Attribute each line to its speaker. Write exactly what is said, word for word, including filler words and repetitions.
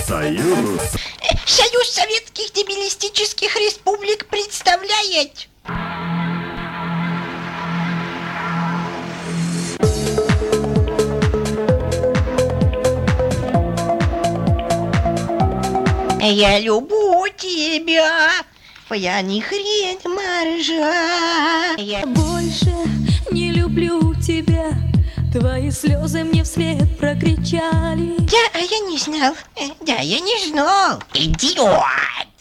Speaker 1: Союз.
Speaker 2: Союз Советских Демилистических Республик представляет. Я люблю тебя, твоя не хрень моржа.
Speaker 3: Я больше не люблю тебя, твои слезы мне вслед прокричали.
Speaker 2: Я, а я не знал, да, я не знал. Идиот!